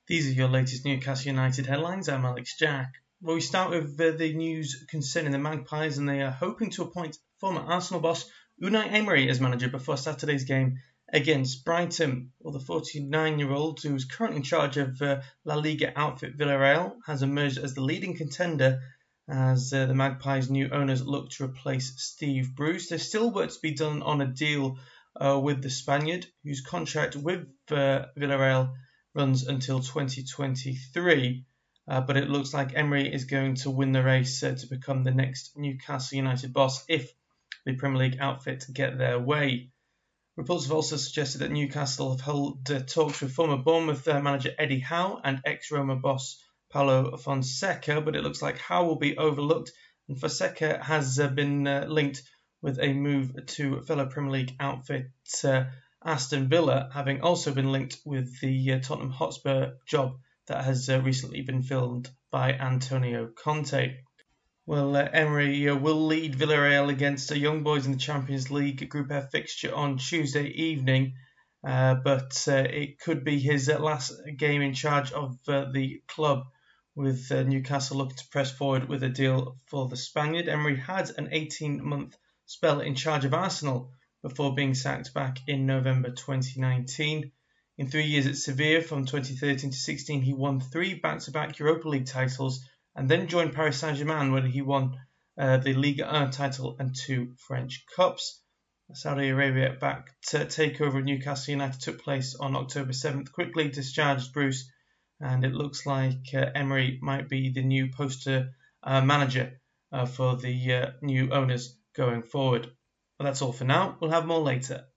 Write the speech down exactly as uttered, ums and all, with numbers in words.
These are your latest Newcastle United headlines. I'm Alex Jack. Well, we start with uh, the news concerning the Magpies, and they are hoping to appoint former Arsenal boss Unai Emery as manager before Saturday's game against Brighton. Well, the forty-nine-year-old, who is currently in charge of uh, La Liga outfit Villarreal, has emerged as the leading contender as uh, the Magpies' new owners look to replace Steve Bruce. There's still work to be done on a deal uh, with the Spaniard, whose contract with uh, Villarreal runs until twenty twenty-three, uh, but it looks like Emery is going to win the race uh, to become the next Newcastle United boss if the Premier League outfit get their way. Reports have also suggested that Newcastle have held uh, talks with former Bournemouth uh, manager Eddie Howe and ex-Roma boss Paulo Fonseca, but it looks like Howe will be overlooked, and Fonseca has uh, been uh, linked with a move to fellow Premier League outfit uh, Aston Villa, having also been linked with the uh, Tottenham Hotspur job that has uh, recently been filled by Antonio Conte. Well, uh, Emery uh, will lead Villarreal against the Young Boys in the Champions League Group F fixture on Tuesday evening, uh, but uh, it could be his uh, last game in charge of uh, the club, with uh, Newcastle looking to press forward with a deal for the Spaniard. Emery had an eighteen-month spell in charge of Arsenal before being sacked back in November twenty nineteen. In three years at Sevilla, from twenty thirteen to sixteen, he won three back-to-back Europa League titles and then joined Paris Saint-Germain, where he won uh, the Ligue one title and two French Cups. Saudi Arabia-backed takeover of Newcastle United took place on October seventh, quickly discharged Bruce, and it looks like uh, Emery might be the new poster uh, manager uh, for the uh, new owners going forward. Well, that's all for now. We'll have more later.